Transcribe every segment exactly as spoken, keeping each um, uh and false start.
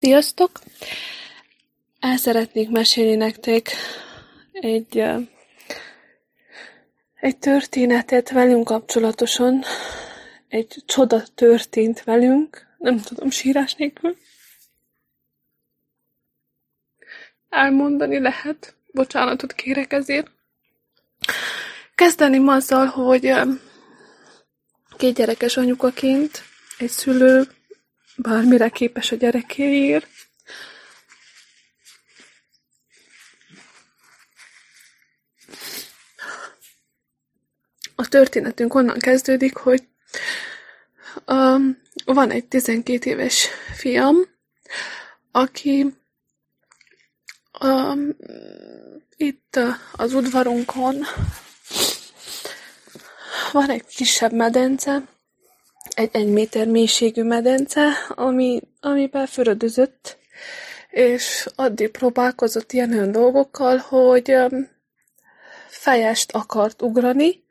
Sziasztok! El szeretnék mesélni nektek egy, uh, egy történetet velünk kapcsolatosan. Egy csoda történt velünk, nem tudom, sírás nélkül. Elmondani lehet, bocsánatot kérek ezért. Kezdeném azzal, hogy uh, két gyerekes anyukaként egy szülő bármire képes a gyerekéért. A történetünk onnan kezdődik, hogy um, van egy tizenkét éves fiam, aki um, itt uh, az udvarunkon van egy kisebb medence, egy egy méter mélységű medence, ami, amiben fürödözött, és addig próbálkozott ilyen olyan dolgokkal, hogy um, fejest akart ugrani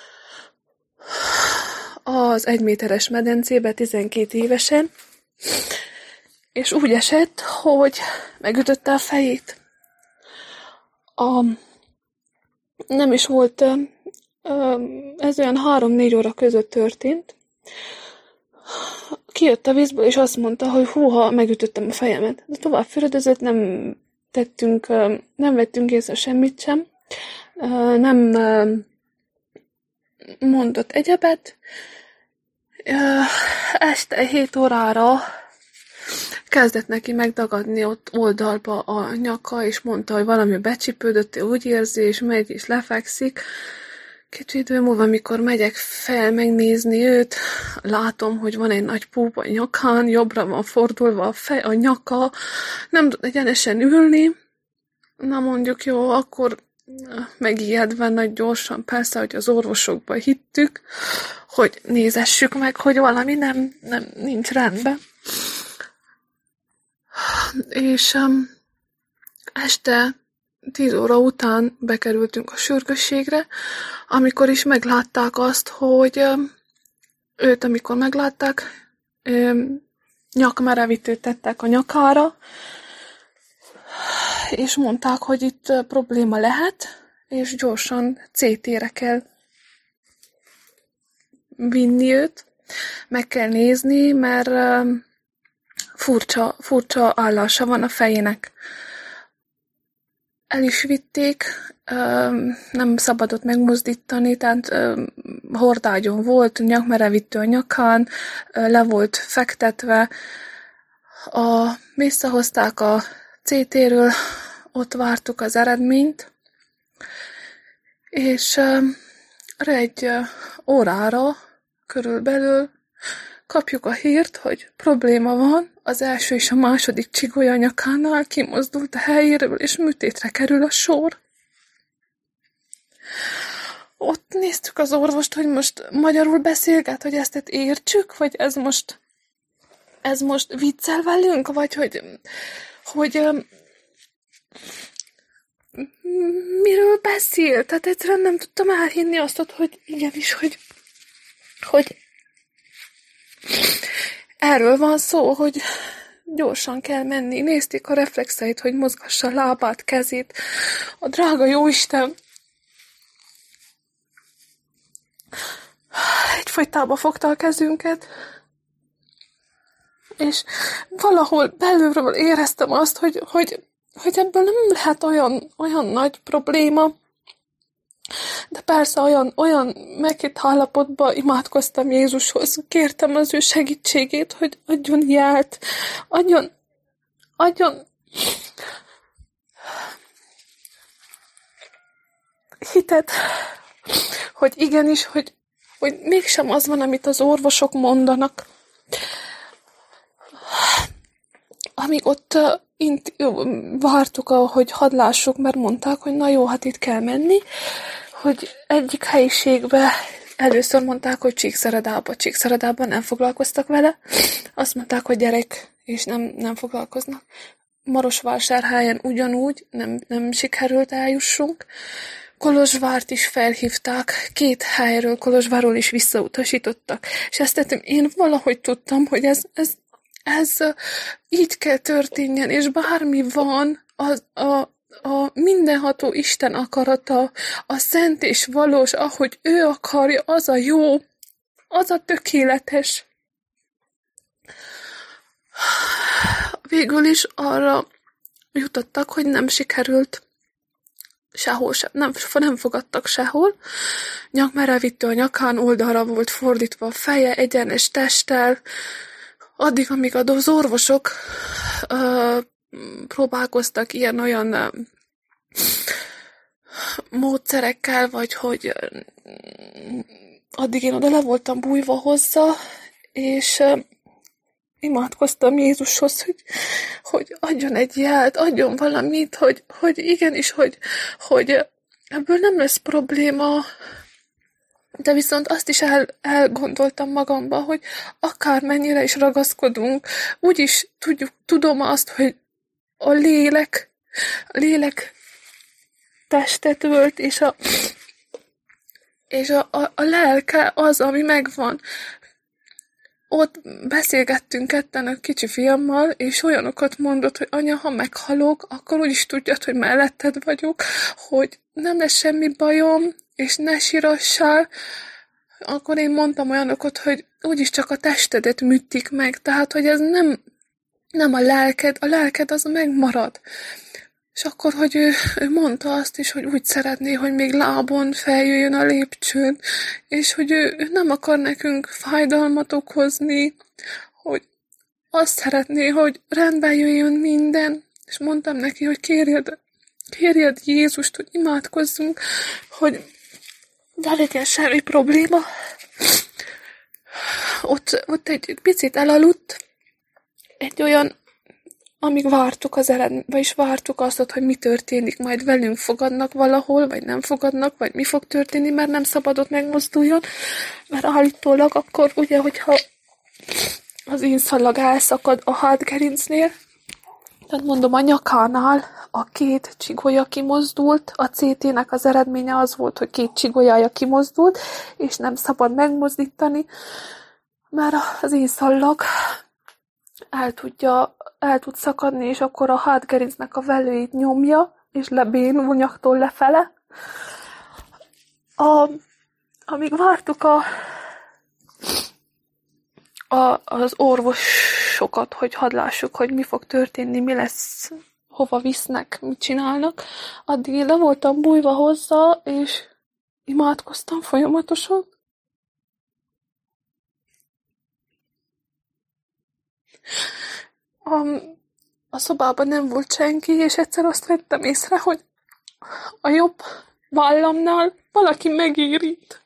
az egyméteres medencébe tizenkét évesen, és úgy esett, hogy megütötte a fejét. A, nem is volt, ez olyan három-négy óra között történt. Kijött a vízből, és azt mondta, hogy húha, megütöttem a fejemet. De tovább fürödözött, nem tettünk, nem vettünk észre semmit sem. Nem mondott egyebet. Este hét órára kezdett neki megdagadni ott oldalba a nyaka, és mondta, hogy valami becsipődött, ő úgy érzi, és megy, és lefekszik. Kicsi idő múlva, amikor megyek fel megnézni őt, látom, hogy van egy nagy púp a nyakán, jobbra van fordulva a, fej, a nyaka, nem tud egyenesen ülni. Na mondjuk jó, akkor megijedve nagy gyorsan, persze, hogy az orvosokba hittük, hogy nézessük meg, hogy valami nem, nem nincs rendben. És um, este tíz óra után bekerültünk a sürgősségre, amikor is meglátták azt, hogy um, őt, amikor meglátták, um, nyakmerevítőt tettek a nyakára, és mondták, hogy itt uh, probléma lehet, és gyorsan cé té-re kell vinni őt, meg kell nézni, mert uh, furcsa, furcsa állása van a fejének. El is vitték, uh, nem szabadott megmozdítani, tehát uh, hordágyon volt, nyakmerevítő a nyakán, uh, le volt fektetve. A, visszahozták a cé té-ről, ott vártuk az eredményt, és uh, egy uh, órára körülbelül kapjuk a hírt, hogy probléma van, az első és a második csigolya nyakánál kimozdult a helyéről, és műtétre kerül a sor. Ott néztük az orvost, hogy most magyarul beszélget, hogy ezt értsük, vagy ez most, ez most viccel velünk, vagy hogy, hogy miről beszél? Tehát egyszerűen nem tudtam elhinni azt, hogy igenis, hogy, hogy erről van szó, hogy gyorsan kell menni. Nézték a reflexeit, hogy mozgassa a lábát, kezét. A drága jóisten egyfolytában fogta a kezünket, és valahol belülről éreztem azt, hogy, hogy, hogy ebből nem lehet olyan, olyan nagy probléma. De persze olyan, olyan meghitt állapotban imádkoztam Jézushoz, kértem az ő segítségét, hogy adjon jelt, adjon, adjon hitet, hogy igenis, hogy, hogy mégsem az van, amit az orvosok mondanak. Amíg ott uh, int, vártuk, hogy hadd lássuk, mert mondták, hogy na jó, hát itt kell menni, hogy egyik helyiségbe először mondták, hogy Csíkszeredába. Csíkszeredában nem foglalkoztak vele. Azt mondták, hogy gyerek, és nem, nem foglalkoznak. Marosvásárhelyen ugyanúgy, nem, nem sikerült eljussunk. Kolozsvárt is felhívták, két helyről, Kolozsvárról is visszautasítottak. És ezt tettem, én valahogy tudtam, hogy ez, ez, ez így kell történjen, és bármi van, az, a, a mindenható Isten akarata, a szent és valós, ahogy ő akarja, az a jó, az a tökéletes. Végül is arra jutottak, hogy nem sikerült sehol sem, nem, nem fogadtak sehol. Nyakmerevítő a nyakán, oldalra volt fordítva a feje, egyenes testtel, addig, amíg az orvosok ö, próbálkoztak ilyen-olyan ö, módszerekkel, vagy hogy ö, addig én oda le voltam bújva hozzá, és ö, imádkoztam Jézushoz, hogy, hogy adjon egy jelt, adjon valamit, hogy, hogy igenis, hogy, hogy ebből nem lesz probléma, de viszont azt is el, elgondoltam magamba, hogy akármennyire is ragaszkodunk, úgyis tudjuk, tudom azt, hogy a lélek, a lélek testet ölt, és a, és a, a, a lelke az, ami megvan. Ott beszélgettünk ketten a kicsi fiammal, és olyanokat mondott, hogy anya, ha meghalok, akkor úgyis tudjad, hogy melletted vagyok, hogy nem lesz semmi bajom, és ne sírassál. Akkor én mondtam olyanokat, hogy úgyis csak a testedet műtik meg, tehát, hogy ez nem, nem a lelked, a lelked az megmarad. És akkor, hogy ő, ő mondta azt is, hogy úgy szeretné, hogy még lábon feljöjjön a lépcsőn, és hogy ő, ő nem akar nekünk fájdalmat okozni, hogy azt szeretné, hogy rendben jöjjön minden. És mondtam neki, hogy kérjed, kérjed Jézust, hogy imádkozzunk, hogy ne legyen semmi probléma. Ott, ott egy picit elaludt, egy olyan, amíg vártuk az eredményt, vagyis vártuk azt, hogy mi történik, majd velünk fogadnak valahol, vagy nem fogadnak, vagy mi fog történni, mert nem szabadott megmozduljon, mert állítólag akkor ugye, hogyha az inszalag elszakad a hátgerincnél, tehát mondom, a nyakánál a két csigolya kimozdult, a cé té-nek az eredménye az volt, hogy két csigolyája kimozdult, és nem szabad megmozdítani, mert az inszalag el tudja, el tud szakadni, és akkor a hátgerincnek a velőit nyomja, és lebénul nyaktól lefele. A, amíg vártuk a, a, az orvosokat, hogy hadd lássuk, hogy mi fog történni, mi lesz, hova visznek, mit csinálnak, addig én le voltam bújva hozzá, és imádkoztam folyamatosan. A, a szobában nem volt senki, és egyszer azt vettem észre, hogy a jobb vállamnál valaki megérít.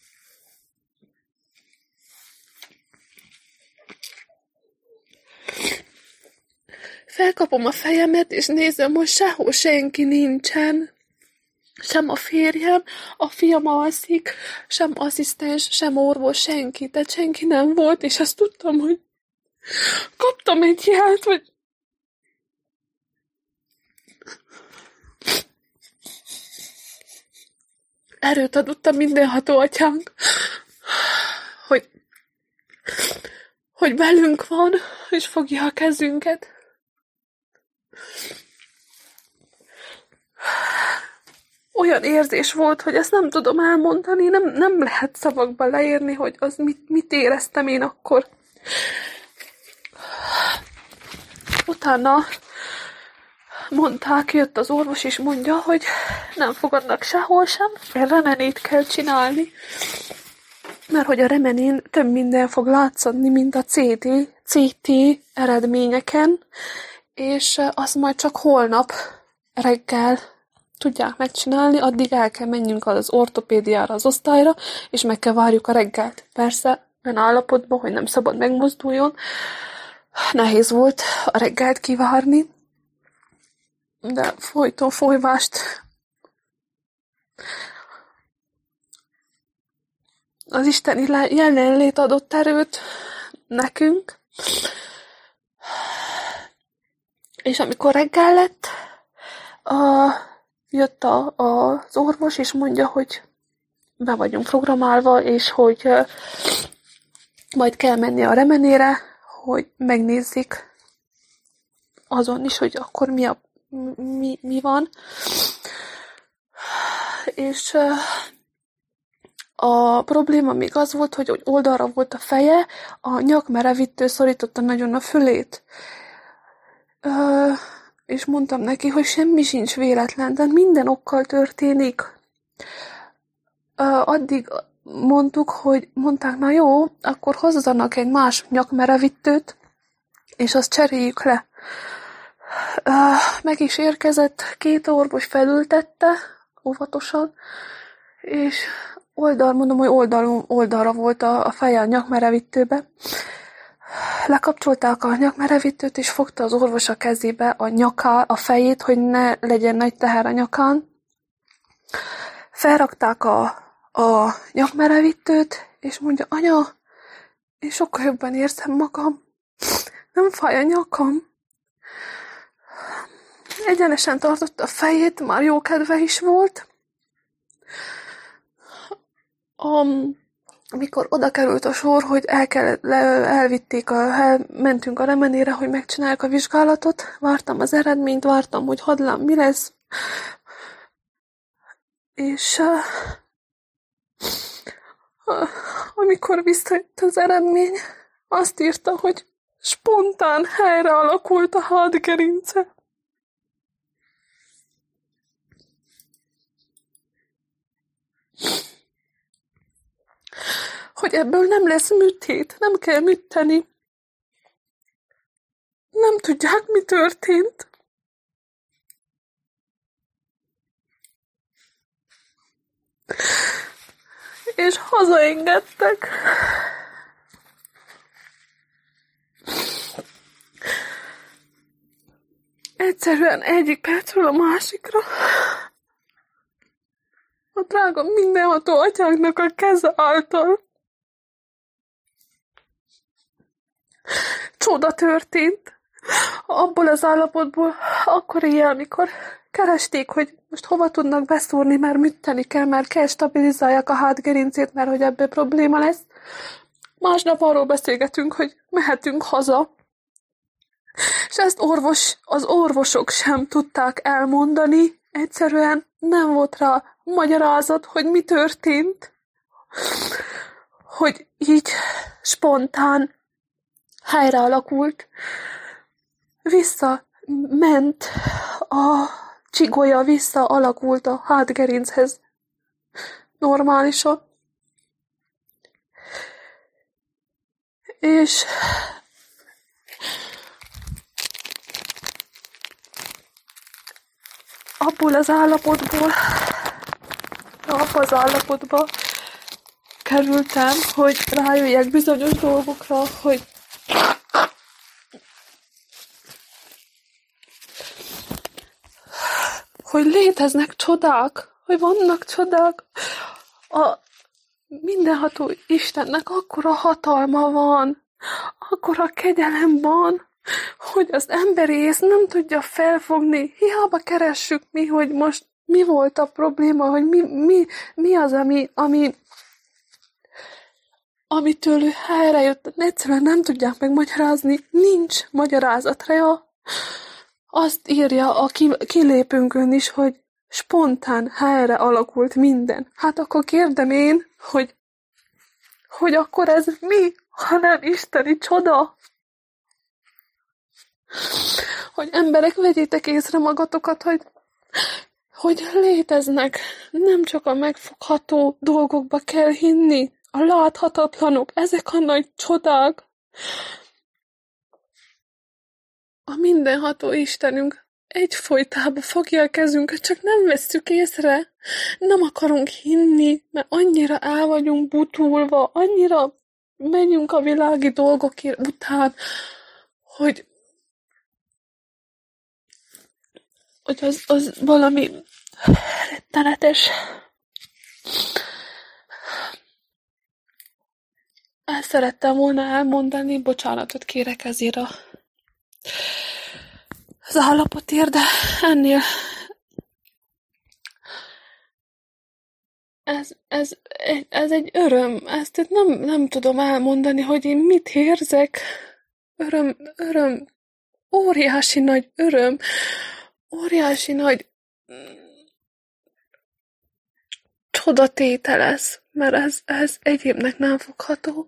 Felkapom a fejemet, és nézem, hogy sehol senki nincsen. Sem a férjem, a fiam alszik, sem asszisztens, sem orvos, senki. Tehát senki nem volt, és azt tudtam, hogy kaptam egy jelt, hogy erőt adott a mindenható atyánk, hogy, hogy velünk van, és fogja a kezünket. Olyan érzés volt, hogy ezt nem tudom elmondani, nem, nem lehet szavakba leírni, hogy az mit, mit éreztem én akkor. Utána mondták, jött az orvos, és mondja, hogy nem fogadnak sehol sem, remenét kell csinálni. Mert hogy a remenén több minden fog látszani, mint a cé té, cé té eredményeken, és azt majd csak holnap reggel tudják megcsinálni, addig el kell menjünk az ortopédiára, az osztályra, és meg kell várjuk a reggelt. Persze, olyan állapotban, hogy nem szabad megmozduljon. Nehéz volt a reggelt kivárni, de folyton folyvást az isteni jelenlét adott erőt nekünk. És amikor reggel lett, a, jött a, a, az orvos, és mondja, hogy be vagyunk programálva, és hogy uh, majd kell menni a remenére, hogy megnézzék azon is, hogy akkor mi, a, mi, mi van. És a probléma még az volt, hogy oldalra volt a feje, a nyakmerevítő szorította nagyon a fülét. Ö, és mondtam neki, hogy semmi sincs véletlen, de minden okkal történik. Ö, addig mondtuk, hogy mondták, na jó, akkor hozzanak egy más nyakmerevítőt, és azt cseréljük le. Ö, meg is érkezett, két orvos felültette, óvatosan, és oldal, mondom, hogy oldal, oldalra volt a, a feje a nyakmerevítőbe. Lekapcsolták a nyakmerevítőt, és fogta az orvos a kezébe a nyaká, a fejét, hogy ne legyen nagy teher a nyakán. Felrakták a, a nyakmerevítőt, és mondja, anya, én sokkal jobban érzem magam. Nem fáj a nyakam. Egyenesen tartotta a fejét, már jó kedve is volt. Um, amikor oda került a sor, hogy el kell, le, elvitték, a, el, mentünk a remenére, hogy megcsinálják a vizsgálatot, vártam az eredményt, vártam, hogy hadlám, mi lesz. És uh, uh, amikor visszajött az eredmény, azt írta, hogy spontán helyre alakult a hátgerince. Hogy ebből nem lesz műtét, nem kell műteni. Nem tudják, mi történt. És hazaengedtek. Egyszerűen egyik percről a másikra a drága mindenható atyánknak a keze által csoda történt. Abból az állapotból akkor éjjel, amikor keresték, hogy most hova tudnak beszúrni, mert műteni kell, mert kell stabilizálják a hátgerincét, mert hogy ebből probléma lesz. Másnap arról beszélgetünk, hogy mehetünk haza. És ezt orvos, az orvosok sem tudták elmondani. Egyszerűen nem volt rá magyarázat, hogy mi történt. Hogy így spontán helyre alakult. Visszament a csigolya, vissza alakult a hátgerinchez normálisan. És abból az állapotból, abból az állapotba kerültem, hogy rájöjjek bizonyos dolgokra, hogy hogy léteznek csodák, hogy vannak csodák. A mindenható Istennek akkora hatalma van, akkora kegyelem van, hogy az emberi ész nem tudja felfogni. Hiába keressük mi, hogy most mi volt a probléma, hogy mi, mi, mi az, ami, ami amitől ő helyre jött. Egyszerűen nem tudják megmagyarázni. Nincs magyarázatra. Azt írja a kilépünkön is, hogy spontán helyre alakult minden. Hát akkor kérdem én, hogy, hogy akkor ez mi, ha nem isteni csoda? Hogy emberek, vegyétek észre magatokat, hogy, hogy léteznek. Nem csak a megfogható dolgokba kell hinni. A láthatatlanok, ezek a nagy csodák. A mindenható Istenünk egyfolytában fogja a kezünket, csak nem vesszük észre. Nem akarunk hinni, mert annyira el vagyunk butulva, annyira menjünk a világi dolgokért után, hogy, hogy az, az valami rettenetes. Ezt szerettem volna elmondani, bocsánatot kérek ezért a az állapotért, de ennél ez, ez, ez egy öröm, ezt nem, nem tudom elmondani, hogy én mit érzek, öröm, öröm, óriási nagy öröm, óriási nagy csodatéte lesz, mert ez, ez egyébnek nem fogható.